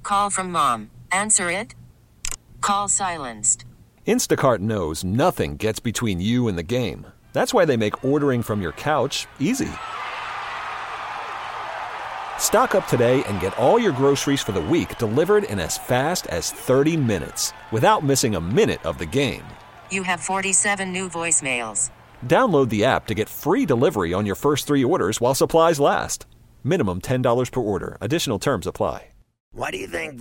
Call from mom. Answer it. Call silenced. Instacart knows nothing gets between you and the game. That's why they make ordering from your couch easy. Stock up today and get all your groceries for the week delivered in as fast as 30 minutes without missing a minute of the game. You have 47 new voicemails. Download the app to get free delivery on your first 3 orders while supplies last. Minimum $10 per order. Additional terms apply. Why do you think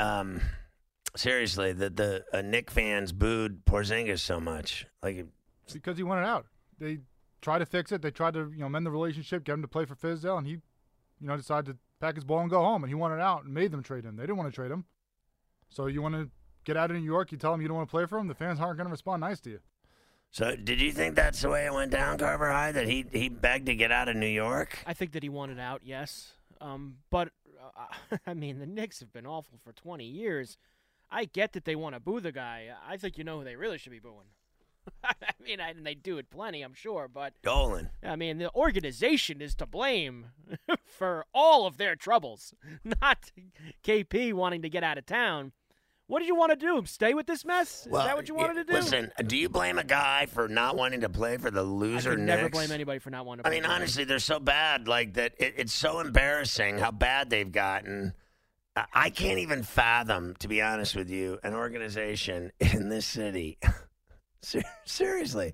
seriously, the Knick fans booed Porzingis so much? It's because he wanted out. They tried to fix it. They tried to mend the relationship, get him to play for Fizdale, and he decided to pack his ball and go home. And he wanted out and made them trade him. They didn't want to trade him. So you want to get out of New York, you tell them you don't want to play for him, the fans aren't going to respond nice to you. So did you think that's the way it went down, Carver High, that he begged to get out of New York? I think that he wanted out, yes. But the Knicks have been awful for 20 years. I get that they want to boo the guy. I think you know who they really should be booing. And they do it plenty, I'm sure, but Dolan. The organization is to blame for all of their troubles, not KP wanting to get out of town. What did you want to do? Stay with this mess? Is that what you wanted to do? Listen, do you blame a guy for not wanting to play for the loser Knicks? I never blame anybody for not wanting to play. Honestly, they're so bad that it's so embarrassing how bad they've gotten. I can't even fathom, to be honest with you, an organization in this city. Seriously.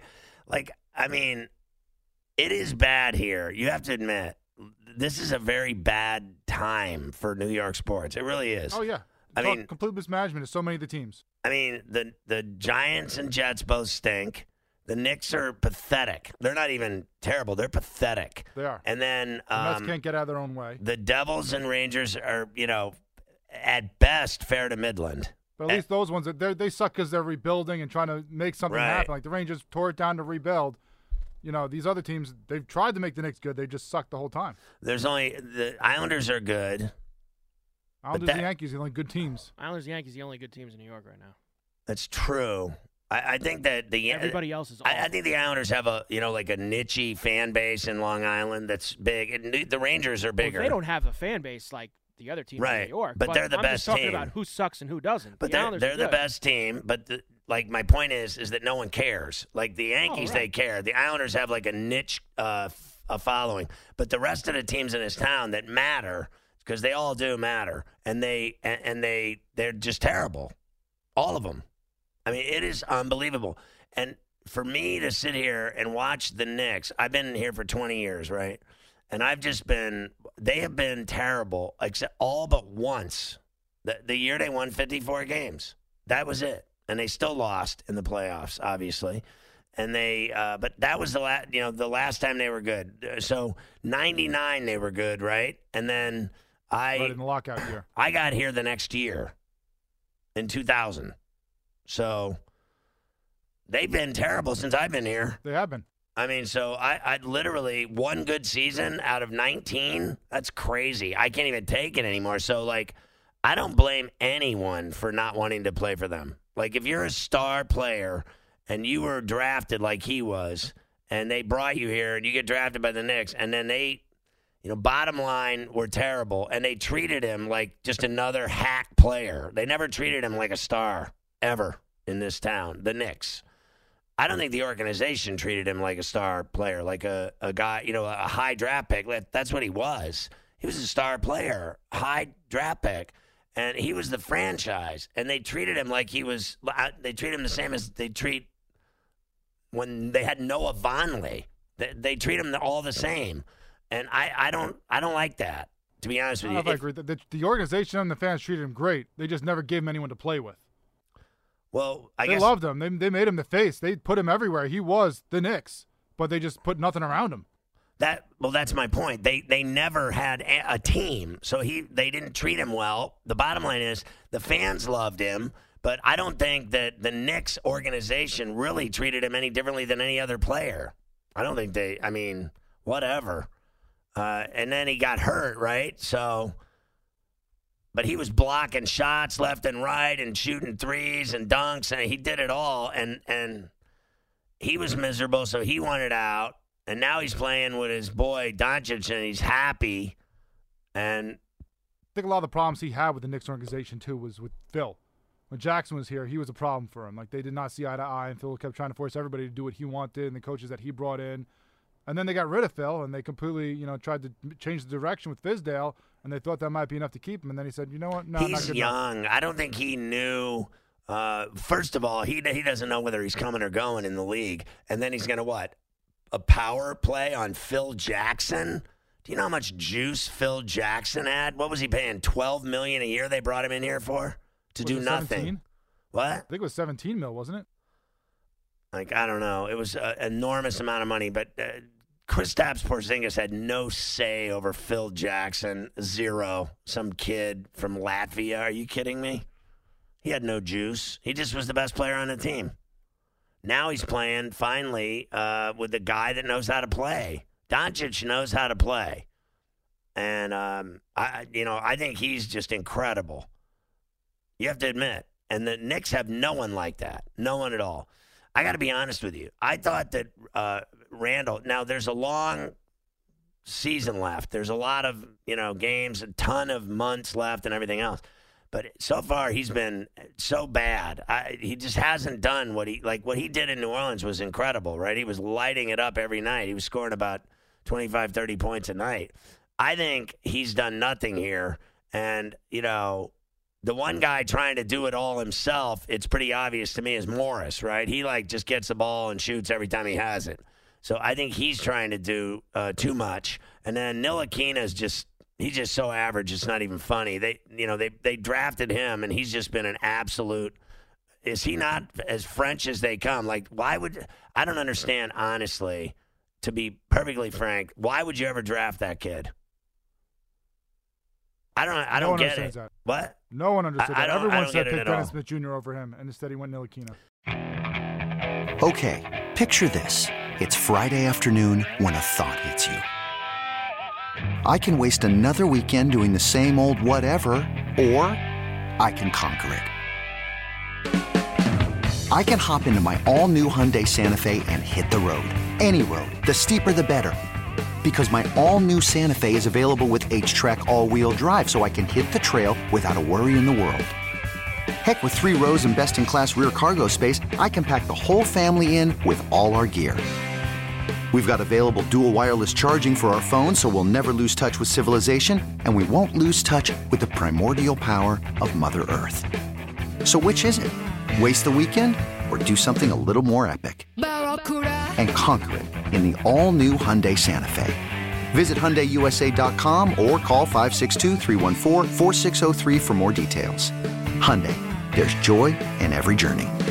It is bad here. You have to admit, this is a very bad time for New York sports. It really is. Oh, yeah. Complete mismanagement of so many of the teams. The Giants and Jets both stink. The Knicks are pathetic. They're not even terrible. They're pathetic. They are. And then the Mets can't get out of their own way. The Devils and Rangers are, at best, fair to Midland. But at least those ones, they suck because they're rebuilding and trying to make something happen. Like the Rangers tore it down to rebuild. These other teams, they've tried to make the Knicks good. They just suck the whole time. The Islanders are good. Islanders and Yankees are the only good teams. Islanders and Yankees are the only good teams in New York right now. That's true. I think that everybody else is awful. I think the Islanders have a niche fan base in Long Island that's big. And the Rangers are bigger. Well, they don't have a fan base like the other teams in New York. But they're the I'm best just talking team. about who sucks and who doesn't. But they're the best team. But my point is that no one cares. Like the Yankees, they care. The Islanders have a niche a following. But the rest of the teams in this town that matter, because they all do matter, and they're just terrible, all of them. It is unbelievable. And for me to sit here and watch the Knicks, I've been here for 20 years, right? And they have been terrible, except all but once. The year they won 54 games. That was it. And they still lost in the playoffs, obviously. And but that was the last time they were good. So 99 they were good, right? And then right in the lockout year. I got here the next year in 2000. So they've been terrible since I've been here. They have been. So I literally one good season out of 19. That's crazy. I can't even take it anymore. So, I don't blame anyone for not wanting to play for them. If you're a star player and you were drafted like he was, and they brought you here and you get drafted by the Knicks, and then they, bottom line, were terrible, and they treated him like just another hack player. They never treated him like a star, ever, in this town, the Knicks. I don't think the organization treated him like a star player, like a guy, a high draft pick. That's what he was. He was a star player, high draft pick, and he was the franchise. And they treated him like they treat him the same as they treat when they had Noah Vonleh. They treat him all the same. And I don't like that, to be honest with you. I agree. The organization and the fans treated him great. They just never gave him anyone to play with. Well, they loved him. They made him the face. They put him everywhere. He was the Knicks, but they just put nothing around him. That's my point. They never had a team, so they didn't treat him well. The bottom line is the fans loved him, but I don't think that the Knicks organization really treated him any differently than any other player. I don't think whatever. And then he got hurt, right? So. But he was blocking shots left and right and shooting threes and dunks, and he did it all. And he was miserable, so he wanted out. And now he's playing with his boy Doncic, and he's happy. And think a lot of the problems he had with the Knicks organization, too, was with Phil. When Jackson was here, he was a problem for him. Like, they did not see eye to eye, and Phil kept trying to force everybody to do what he wanted and the coaches that he brought in. And then they got rid of Phil, and they completely, tried to change the direction with Fizdale, and they thought that might be enough to keep him. And then he said, you know what? No, he's not good young. enough. I don't think he knew. First of all, he doesn't know whether he's coming or going in the league. And then he's going to what? A power play on Phil Jackson? Do you know how much juice Phil Jackson had? What was he paying? $12 million a year they brought him in here for? To do nothing. 17? What? I think it was 17 mil, wasn't it? Like, I don't know. It was an enormous amount of money, but Kristaps Porzingis had no say over Phil Jackson. Zero. Some kid from Latvia. Are you kidding me? He had no juice. He just was the best player on the team. Now he's playing, finally, with the guy that knows how to play. Doncic knows how to play. And, I think he's just incredible. You have to admit. And the Knicks have no one like that. No one at all. I got to be honest with you. I thought that Randall – now, there's a long season left. There's a lot of, games, a ton of months left and everything else. But so far, he's been so bad. He just hasn't done what he did in New Orleans was incredible, right? He was lighting it up every night. He was scoring about 25, 30 points a night. I think he's done nothing here. And, the one guy trying to do it all himself, it's pretty obvious to me, is Morris, right? He, just gets the ball and shoots every time he has it. So I think he's trying to do too much. And then Ntilikina's he's just so average, it's not even funny. They drafted him, and he's just been an absolute – is he not as French as they come? I don't understand, honestly, to be perfectly frank, why would you ever draft that kid? I don't get it. That. What? No one understood that. Everyone said pick Dennis all. Smith Jr. over him, and instead he went Ntilikina. Okay, picture this. It's Friday afternoon when a thought hits you. I can waste another weekend doing the same old whatever, or I can conquer it. I can hop into my all-new Hyundai Santa Fe and hit the road. Any road. The steeper, the better. Because my all-new Santa Fe is available with H-Track all-wheel drive, so I can hit the trail without a worry in the world. Heck, with 3 rows and best-in-class rear cargo space, I can pack the whole family in with all our gear. We've got available dual wireless charging for our phones, so we'll never lose touch with civilization, and we won't lose touch with the primordial power of Mother Earth. So which is it? Waste the weekend or do something a little more epic? And conquer it in the all-new Hyundai Santa Fe. Visit HyundaiUSA.com or call 562-314-4603 for more details. Hyundai, there's joy in every journey.